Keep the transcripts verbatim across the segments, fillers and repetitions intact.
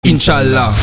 Inch'Allah.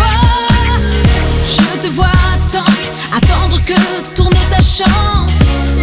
Attendre que tourne ta chance.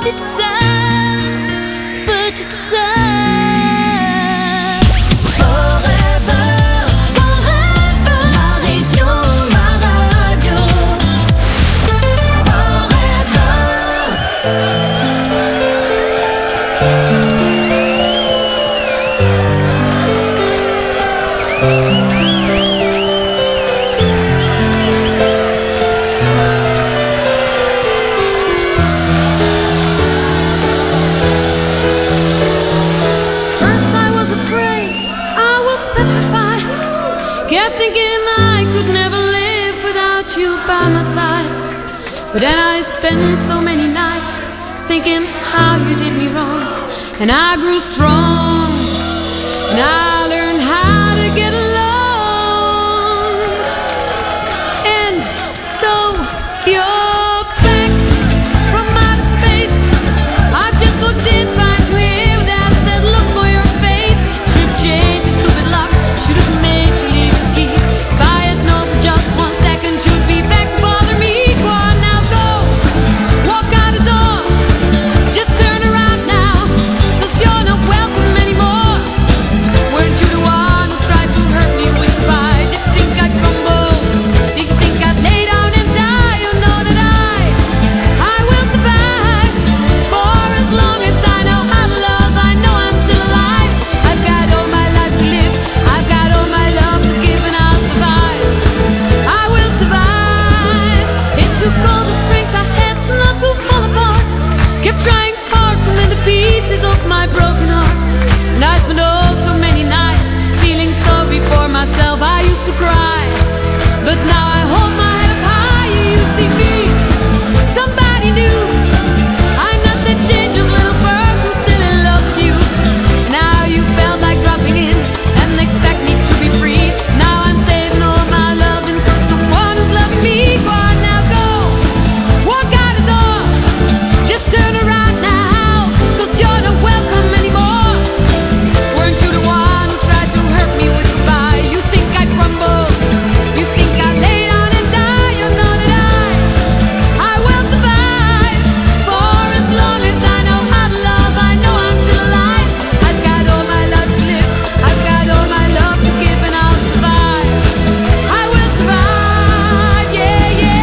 toute seule, petite sœur. But then I spent so many nights thinking how you did me wrong, and I grew strong, and I learned how to get along. And so you're back from outer space. I've just walked in, find you here without a said look for your face. Should've changed the stupid lock, should've made you leave the key. If I had known for just one second you'd be back to bother me. I used to cry, but now I hold my head up high. You see me, somebody new. I'm not that change of little person, still in love with you. Now you felt like dropping in and expect me to be free. Now I'm saving all my love and for someone who's loving me. Go on now, go, walk out the door. Just turn around now, cause you're not welcome anymore. Weren't you the one who tried to hurt me with goodbye? You think I crumble? You think I lay down and die? You know that I, I will survive. For as long as I know how to love, I know I'm still alive. I've got all my life to live, I've got all my love to give, and I'll survive. I will survive, yeah, yeah.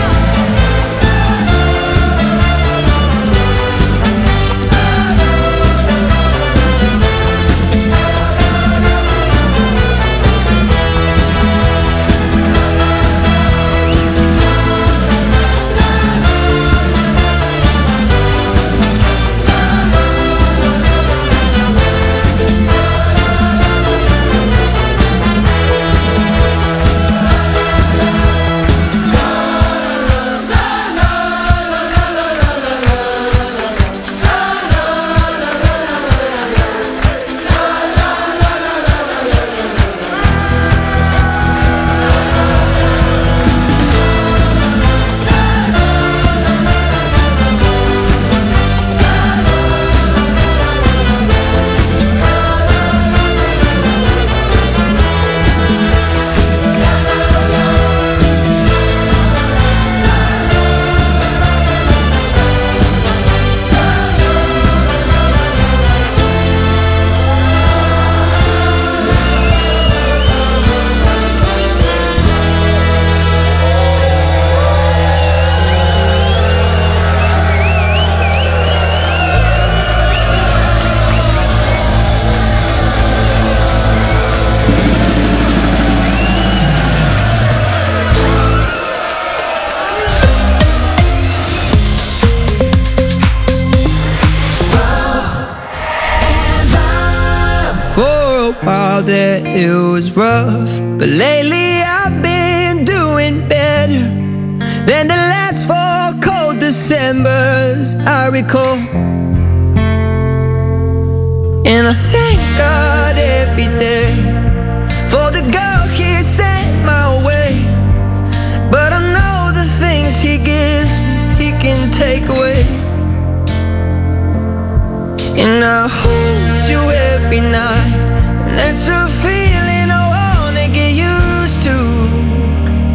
While there it was rough, but lately I've been doing better than the last four cold Decembers I recall. And I thank God every day for the girl He sent my way. But I know the things He gives me, He can take away. And I hold you every night, that's a feeling I wanna get used to.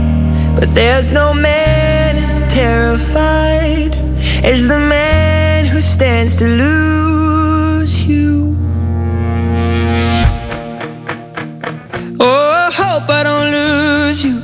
But there's no man as terrified as the man who never stands to lose you. Oh, I hope I don't lose you.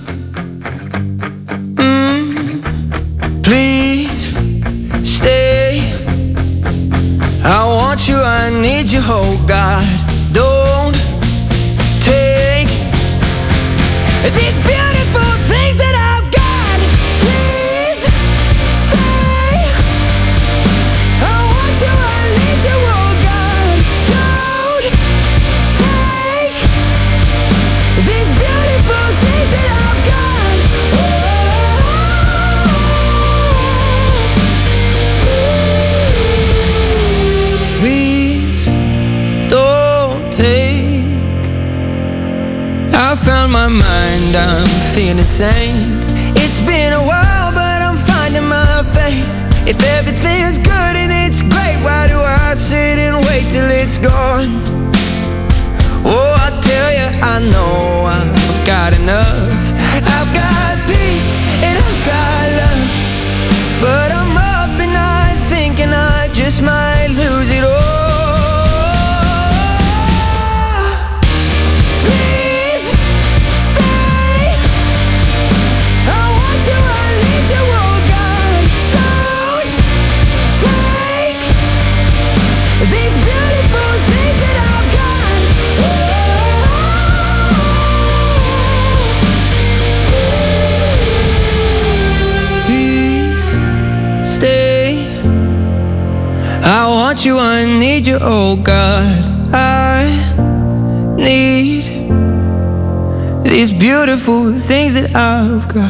Mm, please stay. I want you, I need you, oh God. Don't take these beautiful things that I've got. Please stay. I want you, I need you, oh God. Don't take these beautiful things that I've got. Oh, please don't take. I found my mind, I'm feeling sane. It's been a while, but I'm finding my faith. If everything's good and it's great, why do I sit and wait till it's gone? Oh, I tell you, I know I've got enough. I've got peace and I've got love, but I'm up and night thinking I just might lose it all. Please stay. I want you, I need you, oh God. Don't take these beautiful things that I've got. Please stay. I want you, I need you, oh God. I need these beautiful things that I've got.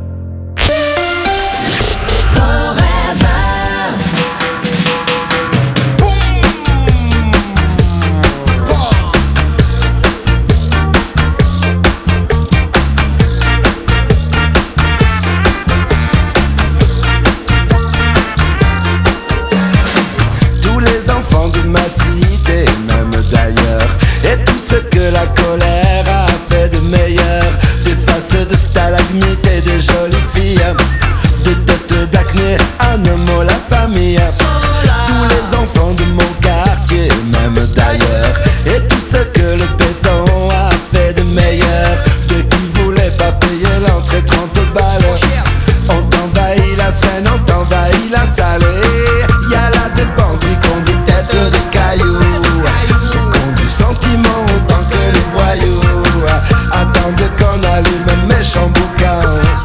Tous les enfants de ma cité, même d'ailleurs, et tout ce que la colère a fait de meilleur, des faces de stalagmites et de jolies filles, des têtes d'acné, un mot la famille. Tous les enfants de mon quartier, même d'ailleurs, et tout ce que le béton a fait de meilleur, de qui voulait pas payer l'entrée trente balles. On t'envahit la Seine, on t'envahit la Salée. Y'a là des bandits qui ont des têtes de cailloux, ceux qui ont du sentiment autant que les voyous, attendent qu'on allume un méchant boucan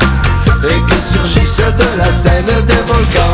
et que surgissent de la Seine des volcans.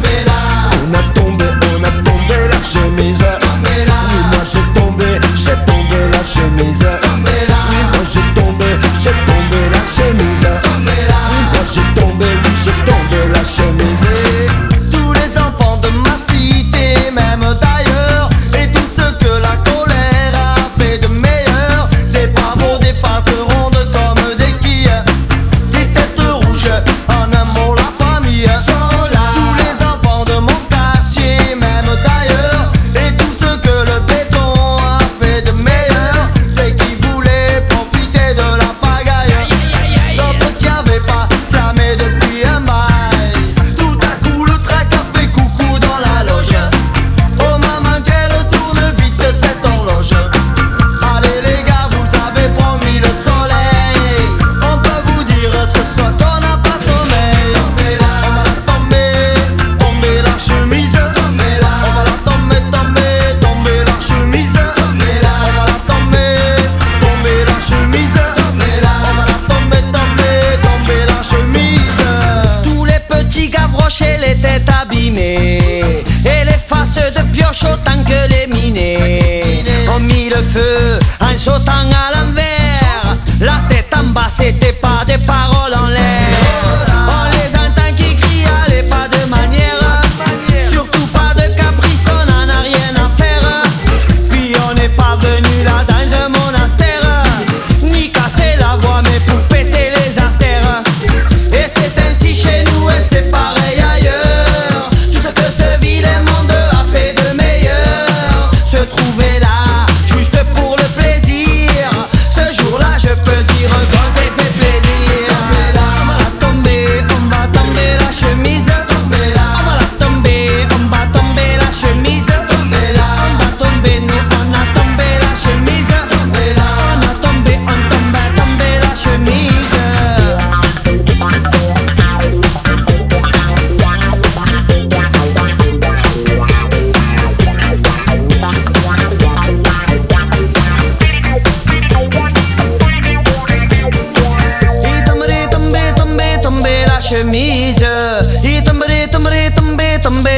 On a tombé, on a tombé la chemise. Oui, moi j'ai tombé, j'ai tombé la chemise. Oui, moi j'ai tombé, j'ai tombé la chemise. Oui, moi j'ai tombé, oui j'ai tombé la chemise. Tous les enfants de ma cité, même d'ailleurs, et tout ce que la colère a fait de meilleur, des pavots, des faces rondes comme des quilles, des têtes rouges, en un mot la famille. Tous les enfants de mon quartier, même d'ailleurs, et tout ce que le béton a fait de meilleur, dès qu'ils voulaient profiter de la pagaille, d'autres qui avaient pas slamé depuis un bail. Tout à coup le trac a fait coucou dans la loge. Oh maman qu'elle tourne vite cette horloge. Allez les gars, vous avez promis le soleil. On peut vous dire ce soir qu'on n'a pas sommeil. On va la tomber, tomber la chemise. On va la tomber, tomber, tomber la chemise. On va la tomber, tomber la chemise. On va la tomber, tomber, tomber la chemise. Tous les petits gavroches et les têtes abîmées, et les faces de pioche autant que les minés, ont mis le feu en sautant à l'envers. La tête en bas, c'était pas des paroles en l'air. On les entend qui crient, allez pas de manière, surtout pas de caprice, on en a rien à faire. Puis on n'est pas venu là dans un monastère, ni casser la voix mais pour péter les artères. Et c'est ainsi chez nous et c'est pareil ailleurs. Tout ce que ce vilain monde a fait de meilleur, se trouver là juste pour le plaisir. Ce jour-là je peux dire qu'on s'est fait plaisir.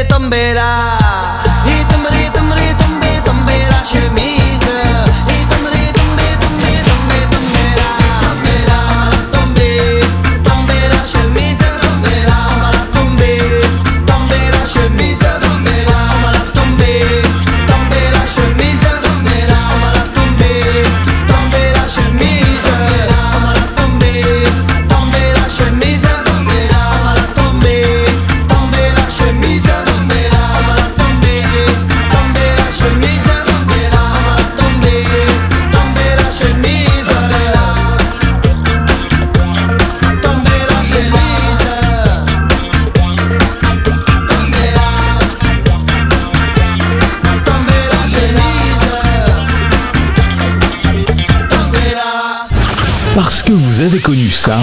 tomber là. Il tomberait, tomberait, tomber, tomber la chemise. Il tomberait, tomber, tomber, tomber, tomber là. Tomber là, tomber, tomber la chemise. Tomber là, on va la tomber, tomber la chemise. Tomber là, on va la tomber, tomber la chemise. Tomber là, on va la tomber, tomber la chemise. On va la tomber, tomber la chemise. Tomber là, on va la tomber, tomber la chemise. Tomber là, on va la tomber, tomber la chemise. Tomber là, on va la tomber, tomber la chemise. Tomber là, tomber la chemise. Tomber là, tomber la chemise. Tomber là. Parce que vous avez connu ça,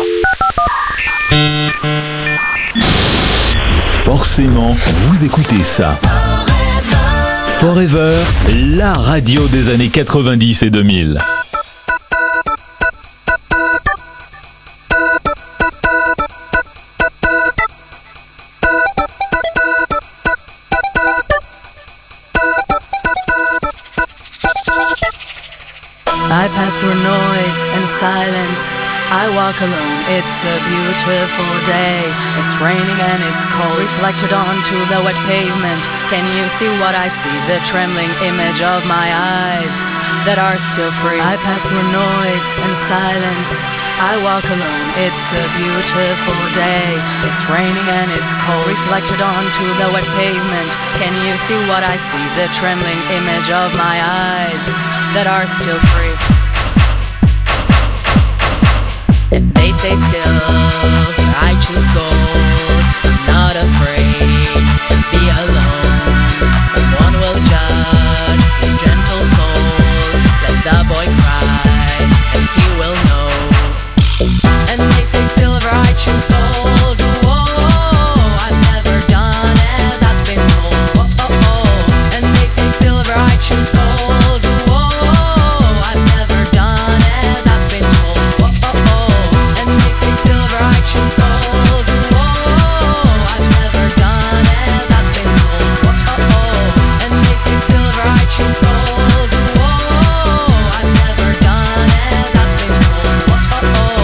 forcément, vous écoutez ça. Forever, la radio des années quatre-vingt-dix et deux mille. I pass through noise and silence. I walk alone, it's a beautiful day. It's raining and it's cold, reflected onto the wet pavement. Can you see what I see? The trembling image of my eyes that are still free. I pass through noise and silence. I walk alone, it's a beautiful day. It's raining and it's cold, reflected onto the wet pavement. Can you see what I see? The trembling image of my eyes that are still free. And they say still, I choose gold. I'm not afraid to be alone. Someone will judge his gentle soul. Let the boy cry, and he will know. And they say silver, I choose gold. Whoa, I've never done as I've been told. Oh, oh, oh. And they say silver, I choose gold. Whoa, I've never done as I've been told. Oh, oh, oh. And they say silver, I choose gold. Whoa, I've never done as I've been told. Oh, oh, oh. And they say silver, I choose gold. Whoa, I've never done as I've been told. Oh, oh, oh.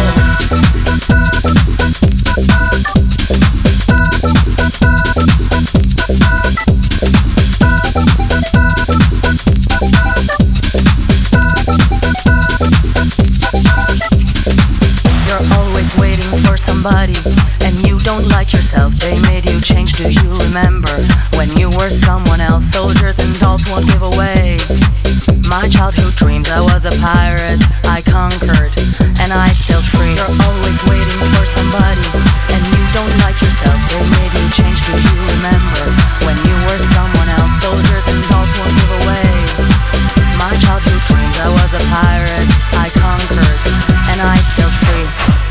You're always waiting for somebody, and you don't like yourself. They made you change, do you remember? When you were someone else, soldiers and dolls won't give away. My childhood dreams, I was a pirate, I conquered, and I sailed free. You're always waiting for somebody, and you don't like yourself. They made you change, do you remember? When you were someone else, soldiers and dolls won't give away. My childhood dreams, I was a pirate, I conquered, and I sailed free.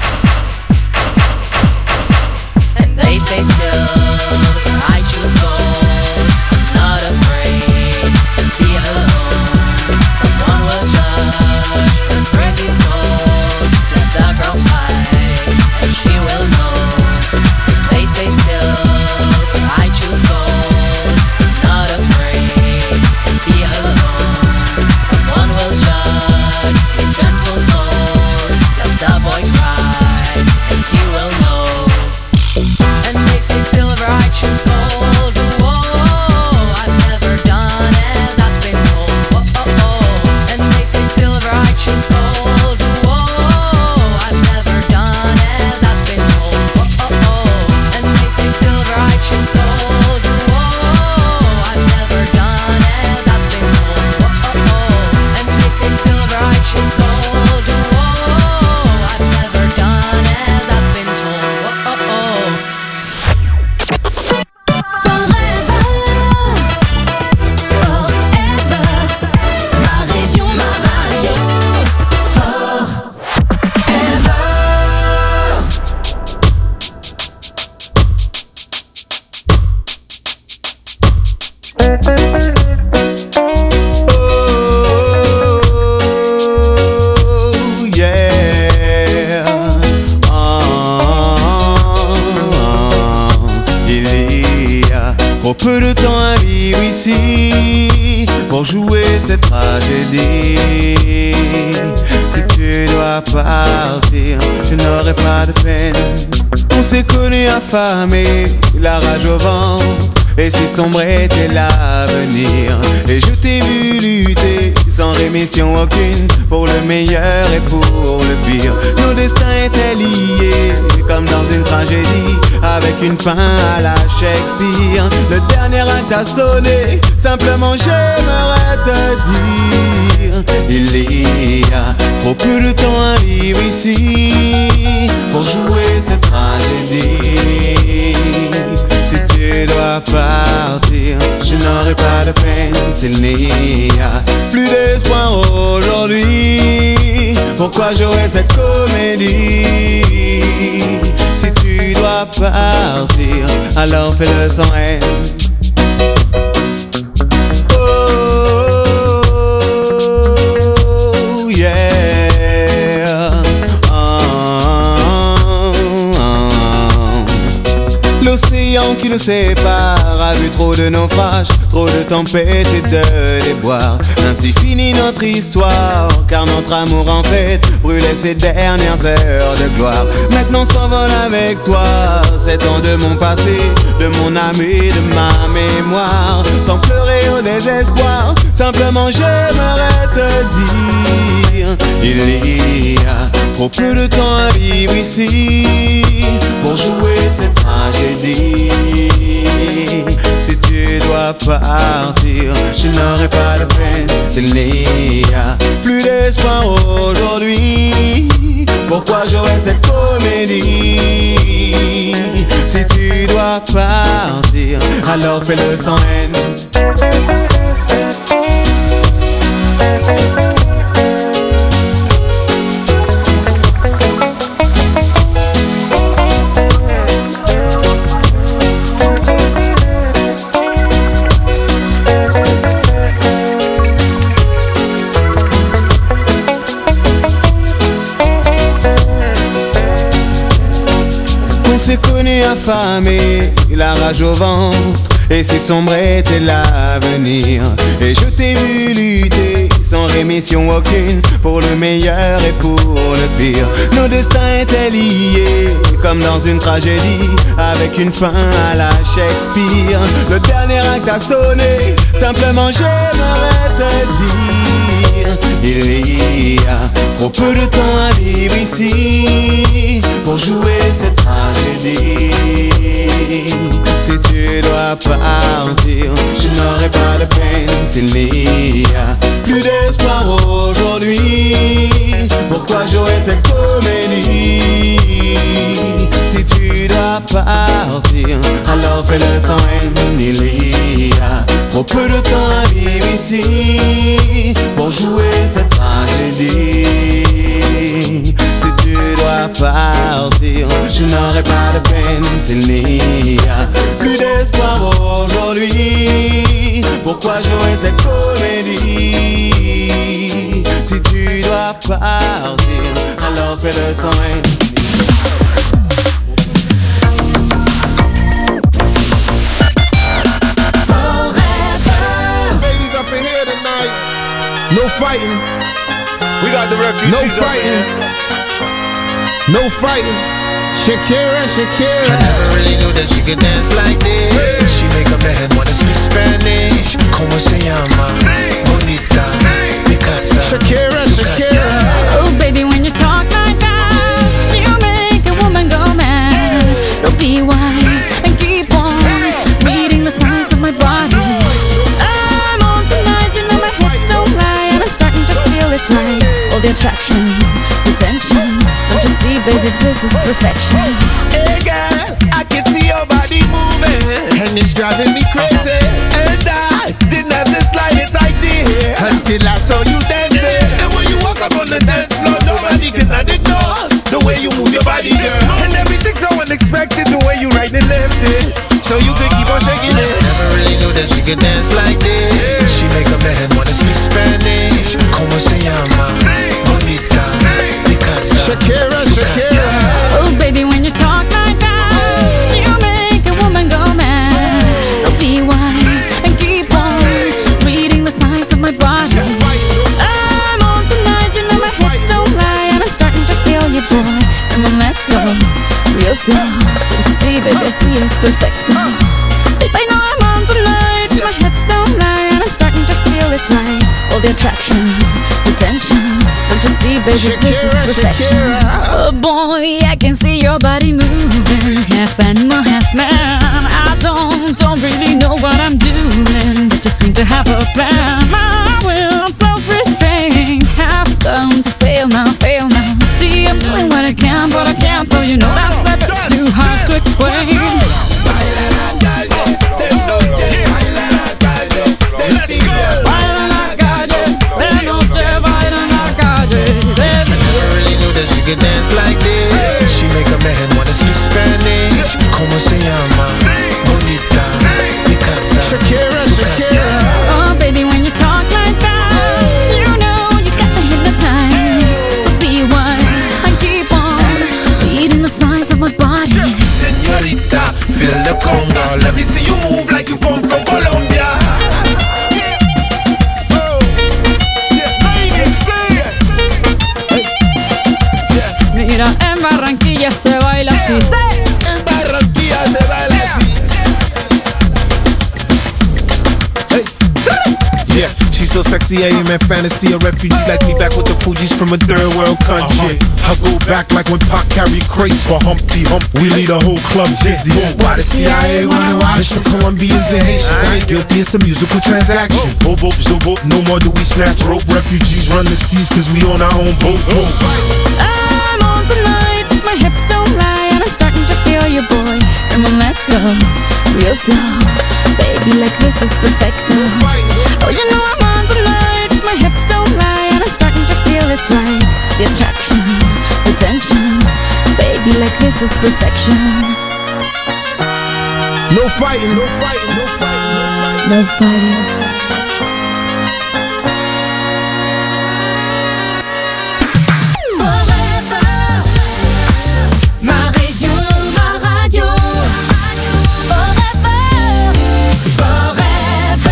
And they say still, I choose gold. I'm not afraid to be alone. Someone will judge the crazy soul. Let the girl fight, and she will know. They say still, I choose gold. I'm not afraid to be alone. Someone will judge his gentle soul. Let the boy cry, and he will know. And they say silver, I choose gold. Whoa, I've never done as I've been told. Oh, oh, oh. And they say silver, I choose gold. Whoa, I've never done as I've been told. Oh, oh, oh. And they say silver, I choose gold. Whoa, I've never done as I've been told. Oh, oh, oh. And they say silver, I choose gold. Whoa, I've never done as I've been told. Oh, oh, oh. Forever, forever, ma région, ma radio. Oh, yeah. Ah, il y a Trop peu de temps à vivre ici pour jouer cette tragédie. Si tu dois partir, je n'aurai pas de peine. On s'est connus affamés, la rage au ventre, et si sombre était l'avenir. Et je t'ai vu lutter sans rémission aucune pour le meilleur et pour le pire. Nos destins étaient liés comme dans une tragédie, avec une fin à la Shakespeare. Le dernier acte a sonné, simplement j'aimerais te dire: il y a trop peu de temps à vivre ici pour jouer cette tragédie. Si tu dois partir, je n'aurai pas de peine. S'il n'y a plus d'espoir aujourd'hui, pourquoi jouer cette comédie? Si tu dois partir, alors fais-le sans haine. Oh, yeah. Oh, oh. L'océan qui nous sépare a vu trop de naufrages, trop de tempêtes et de déboires. Ainsi finit notre histoire, car notre amour en fait brûlait ses dernières heures de gloire. Maintenant s'envole avec toi sept ans de mon passé, de mon âme et de ma mémoire. Sans pleurer au désespoir, simplement j'aimerais te dire: il y a trop peu de temps à vivre ici pour jouer cette tragédie. Si tu dois partir, je n'aurai pas de peine. S'il n'y a plus d'espoir aujourd'hui, pourquoi jouer cette comédie? Si tu dois partir, alors fais-le sans haine. On s'est connus affamés, la rage au ventre, et si sombre était l'avenir. Et je t'ai vu lutter sans rémission aucune pour le meilleur et pour le pire. Nos destins étaient liés comme dans une tragédie, avec une fin à la Shakespeare. Le dernier acte a sonné, simplement j'aimerais te dire: il y a trop peu de temps à vivre ici pour jouer cette tragédie. Si tu dois partir, je n'aurai pas de peine. S'il n'y a plus d'espoir aujourd'hui, pourquoi jouer cette comédie? Si tu dois partir, alors fais-le sans haine. Il y a trop peu de temps à vivre ici pour jouer cette tragédie. Si tu dois partir, je n'aurai pas de peine. S'il n'y a plus d'espoir aujourd'hui, pourquoi jouer cette comédie? Si tu dois partir, alors fais-le sans haine. No fighting. We got the refugees. No fighting. No fighting. Shakira, Shakira. I never really knew that she could dance like this. Hey. She make a man wanna speak Spanish. Como se llama? Sí. Bonita. Sí. Picasa. Shakira, Shakira. Oh, baby, when you talk like that, you make a woman go mad. So be wise and keep on reading the signs of my body. I'm on tonight, you know my hips don't lie, and I'm starting to feel it's right. All the attraction, the tension. Don't you see, baby, this is perfection. Hey girl, I can see your body moving, And it's driving me crazy. and I didn't have the slightest idea Until I saw you dancing. And when you walk up on the dance floor, nobody can ignore the way you move your body, girl. And everything's so unexpected, the way you right and left it, so you could keep on shaking it. Never really knew that she could dance like this. She make a man wanna speak Spanish. Como se llama? Bonita. Picasa. Shakira, Shakira. Oh, baby, when you talk like that, you make a woman go mad. So be slow. Don't you see, baby, I see it's perfect. Babe, I know I'm on tonight. My hips don't lie, and I'm starting to feel it's right. All the attraction, the tension. Don't you see, baby, Shakira, this is perfection. Shakira. Oh boy, I can see your body moving, half animal, half man. I don't, don't really know what I'm doing, but just seem to have a plan. My will, self-restraint, have come to fail now, fail now. See, I'm doing what I can, but I can't, so you know that's a bit too hard to explain. She can dance like this. She make a man wanna speak Spanish. Como se llama? Bonita, Picasa, Shakira, Shakira. Oh baby, when you talk like that, you know you got me hypnotized. So be wise and keep on beating the size of my body. Señorita, feel the conga. Let me see you move like you come from Colombia. Mira, en Barranquilla se baila así. En Barranquilla se baila así. Hey. Yeah, she's so sexy, I am in fantasy. A refugee like me back with the Fugees from a third world country. I go back like when Pac carried crates for Humpty Hump. We lead a whole club dizzy. Why the C I A wanna watch the Colombians and Haitians? I ain't guilty, it's a musical transaction. Boop, boop, so boop, no more do we snatch rope. Refugees run the seas cause we on our own boat. I'm on tonight, my hips don't lie, and I'm starting to feel you, boy. Come on, let's go, real slow. Baby, like this is perfecto. Oh, you know I'm on tonight, my hips don't lie, and I'm starting to feel it's right. The attraction, the tension. Baby, like this is perfection. No fighting, no fighting, no fighting, no fighting. Ma région, ma radio. Forever, forever.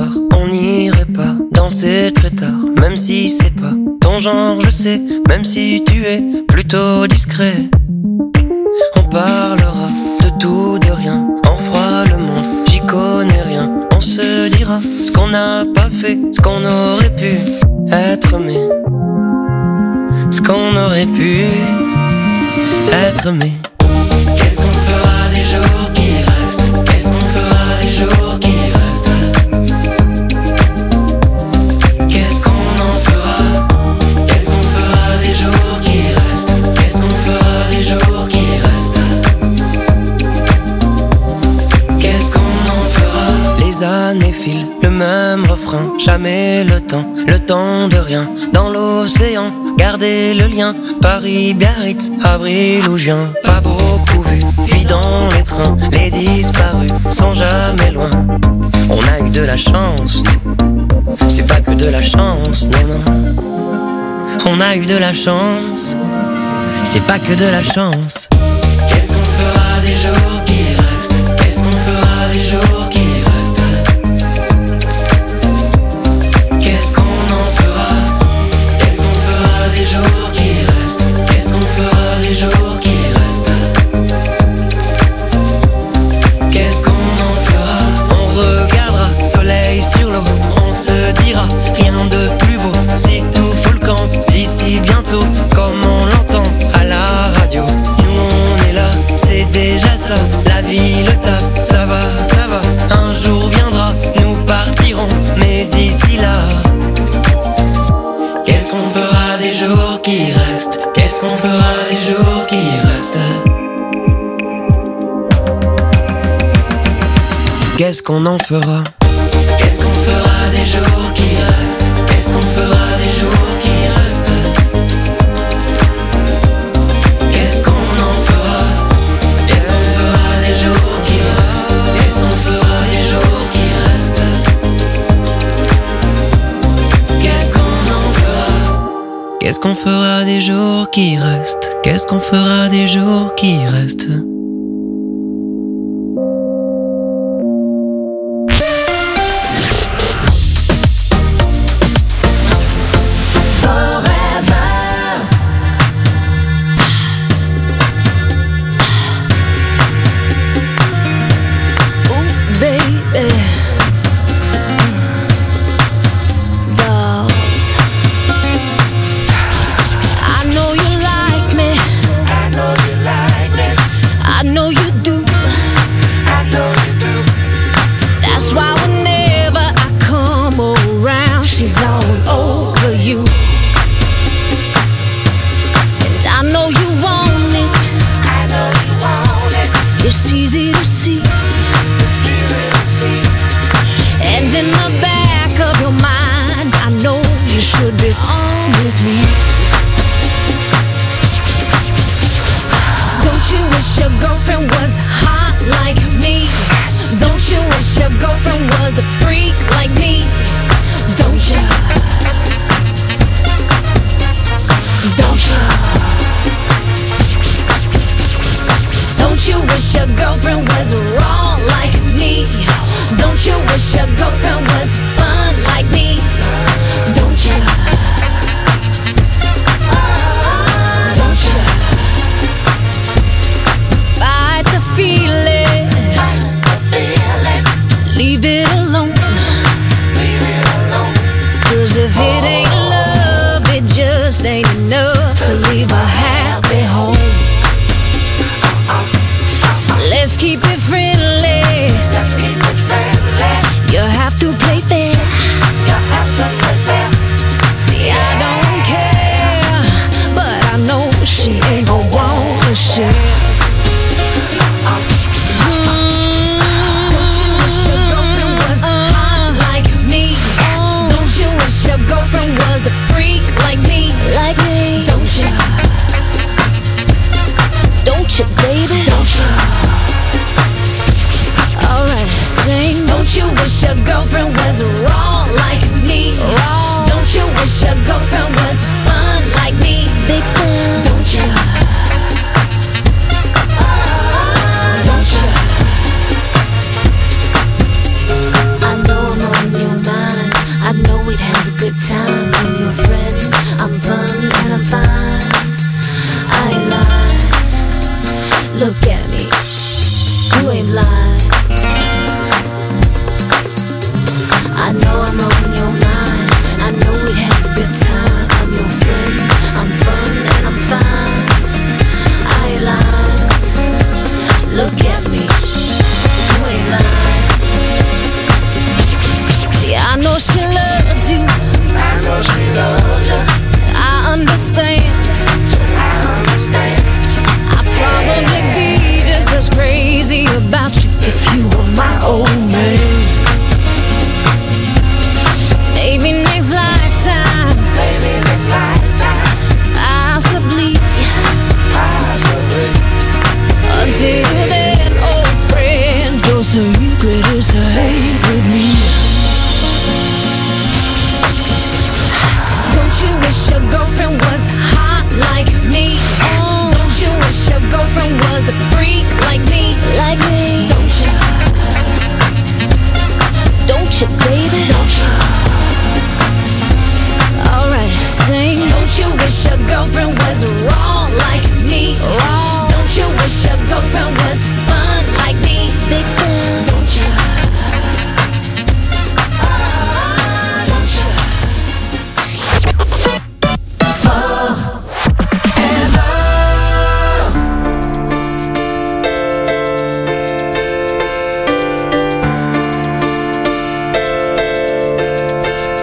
soir, on n'irait pas danser très tard, même si c'est pas ton genre, je sais, même si tu es plutôt discret. On parlera de tout, de rien, on fera le monde, j'y connais rien. On se dira ce qu'on n'a pas fait, ce qu'on aurait pu être, mais ce qu'on aurait pu être, mais qu'est-ce qu'on fera des jours qui restent? Qu'est-ce qu'on fera des jours qui restent? Qu'est-ce qu'on en fera? Qu'est-ce qu'on fera des jours qui restent? Qu'est-ce qu'on fera des jours qui restent? Qu'est-ce qu'on en fera? Les années filent, le même refrain, jamais le temps, le temps de rien. Dans l'océan, gardez le lien, Paris, Biarritz, avril ou juin. Pas beaucoup vu, puis dans les trains, les disparus sont jamais loin. On a eu de la chance, c'est pas que de la chance, non, non. On a eu de la chance, c'est pas que de la chance. Qu'est-ce qu'on fera des jours qui restent? Qu'est-ce qu'on fera des jours qui restent? Qu'est-ce qu'on en fera? Qu'est-ce qu'on fera des jours qui restent? Qu'est-ce qu'on fera des jours qui restent? Qu'est-ce qu'on en fera? On regardera soleil sur l'eau, on se dira rien de plus beau. Si tout fout le camp d'ici bientôt, comme on l'entend à la radio. Nous on est là, c'est déjà ça. La vie, le taf, ça va, ça va. Un jour viendra, nous partirons, mais d'ici là, qu'est-ce qu'on fera des jours qui restent? Qu'est-ce qu'on fera des jours qui restent? Qu'est-ce qu'on en fera? Qu'est-ce qu'on fera des jours qui restent? Qu'est-ce qu'on fera des jours qui restent? Qu'est-ce qu'on en fera? Qu'est-ce qu'on fera des jours qui restent? Qu'est-ce qu'on fera des jours qui restent? Qu'est-ce qu'on en fera? Qu'est-ce qu'on fera des jours qui restent? Qu'est-ce qu'on fera des jours qui restent? Don't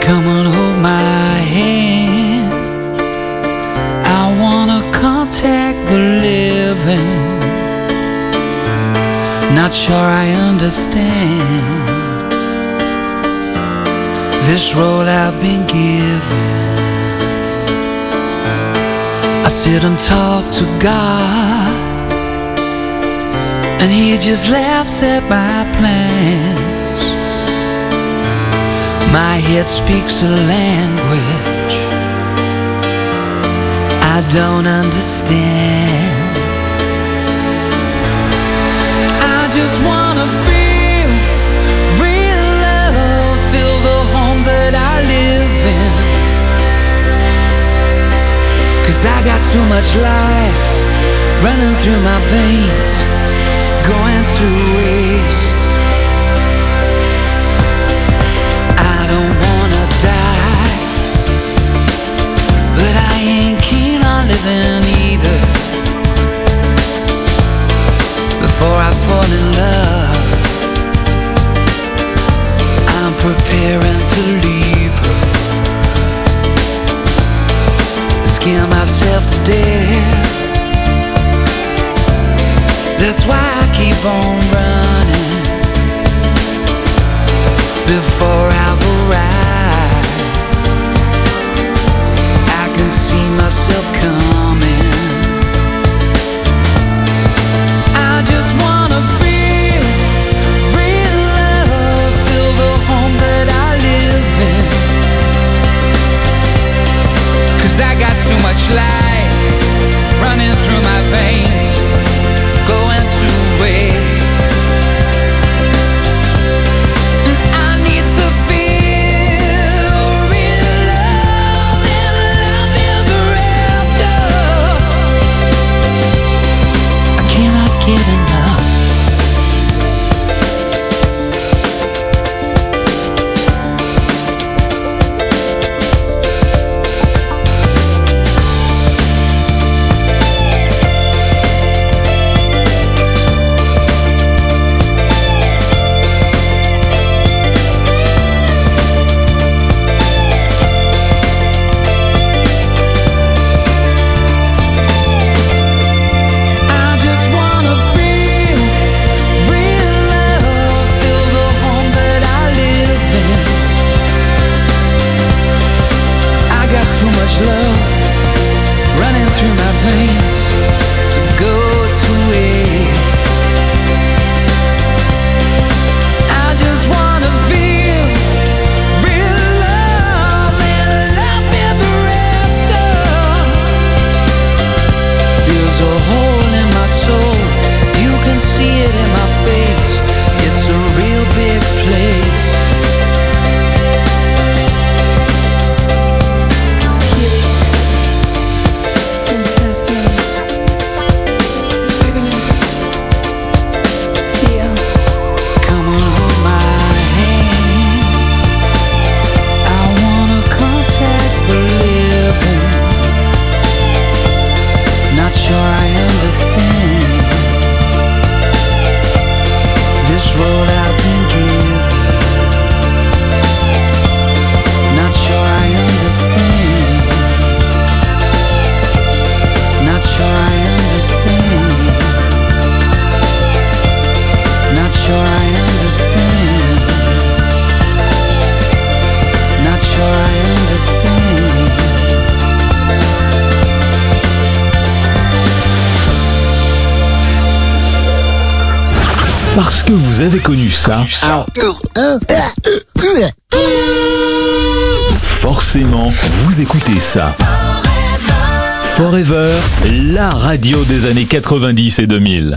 Come on, hold my hand. I wanna contact the living. Not sure I understand this role I've been given. I sit and talk to God, and He just laughs at my plans. My head speaks a language I don't understand. I just wanna feel real love, feel the home that I live in. 'Cause I got too much life running through my veins, going to waste. I don't wanna die, but I ain't keen on living either. Before I fall in love, I'm preparing to leave her. Scare myself to death. That's why I keep on running before I've arrived. I can see myself coming. I just wanna feel real love, feel the home that I live in. 'Cause I got too much life running through my veins, going to waste. And I need to feel real love and love ever after. I cannot get enough. I just wanna feel real love, feel the home that I live in. I got too much love running through my veins to go to waste. I just wanna feel real love and love ever after. There's a hole in my soul, you can see it in my face. It's a real big place. Come on, hold my hand. I wanna contact the living. Not sure I understand this road I've been given. Not sure I understand. Not sure I understand. Not sure I understand. Not sure I understand. Parce que vous avez connu ça, forcément, vous écoutez ça. Forever, la radio des années quatre-vingt-dix et deux mille.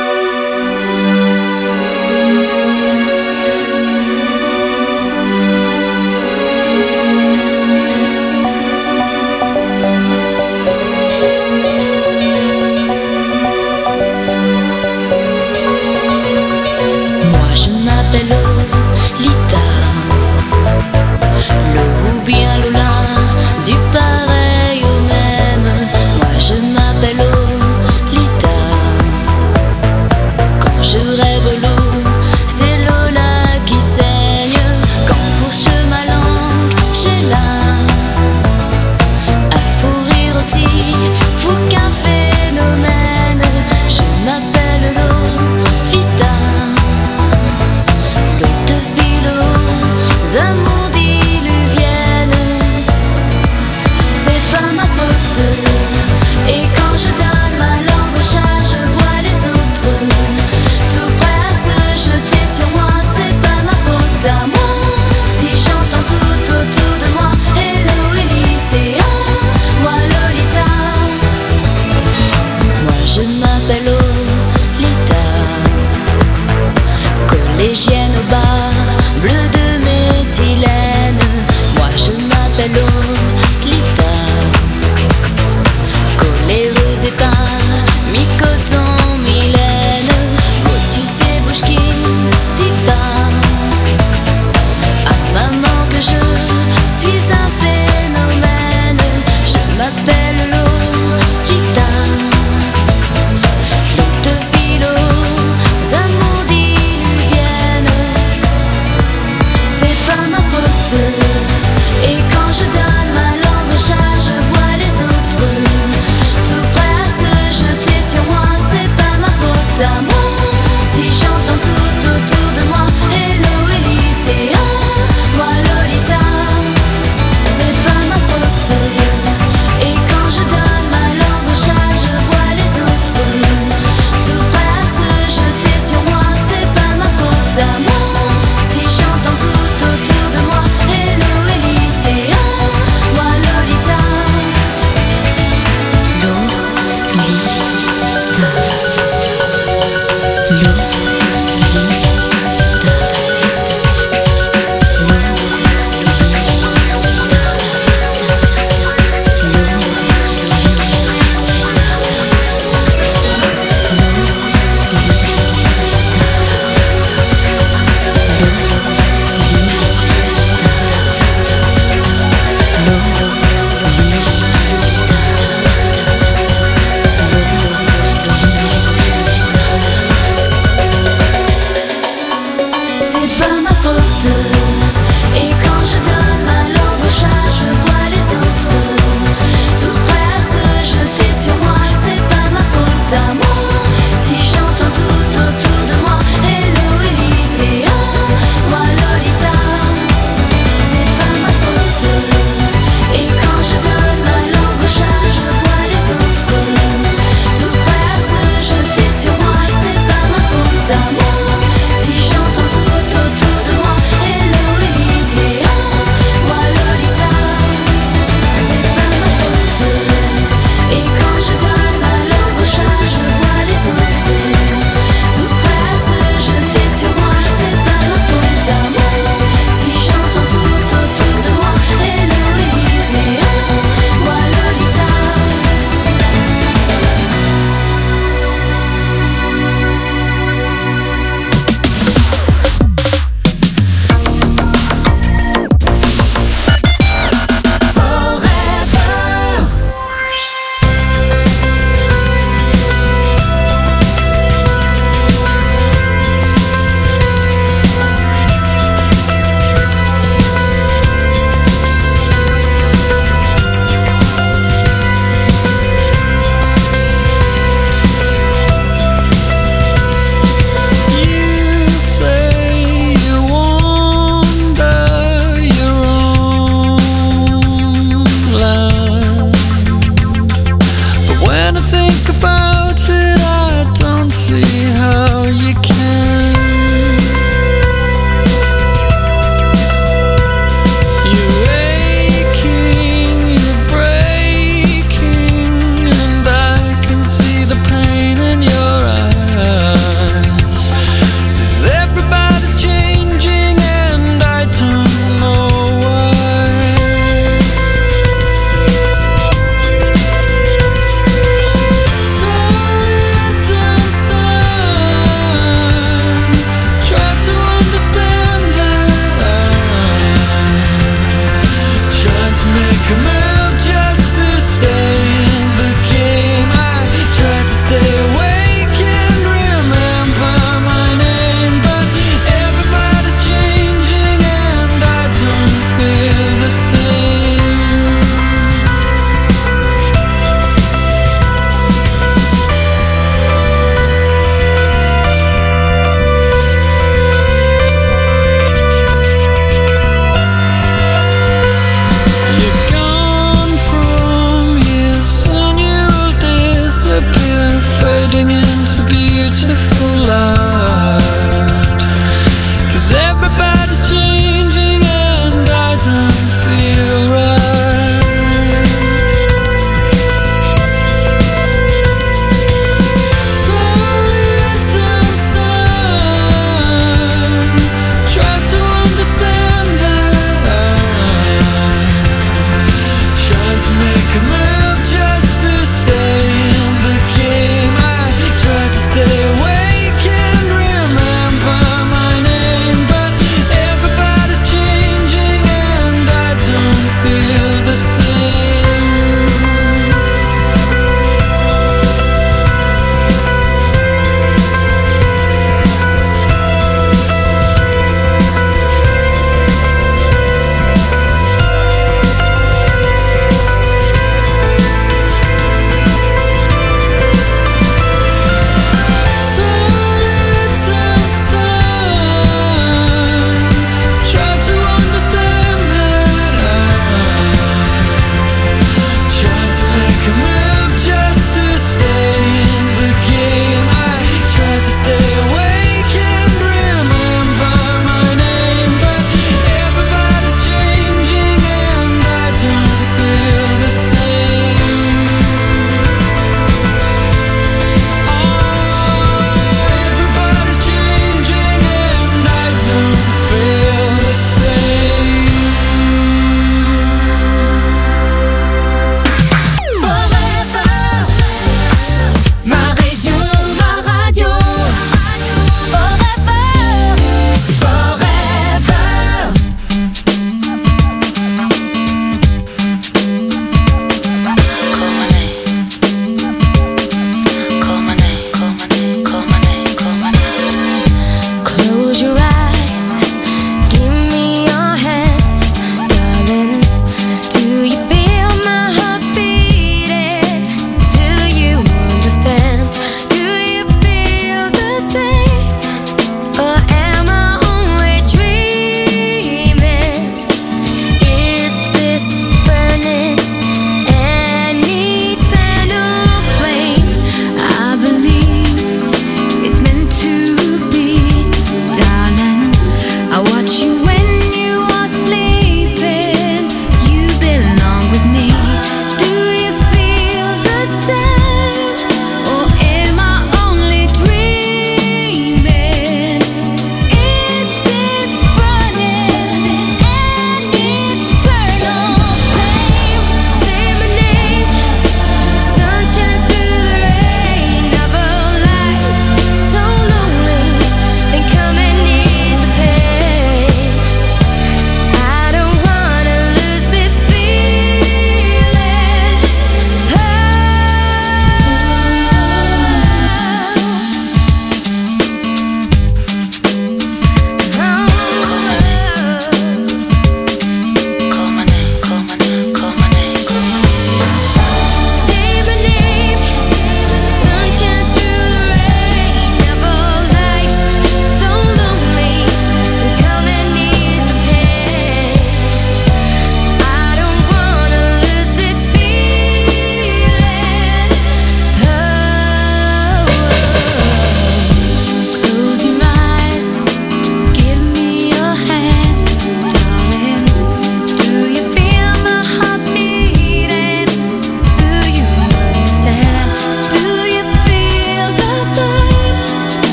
Moi je m'appelle Lolita, le ou bien Lola, du pareil au même. Moi je m'appelle Lolita, say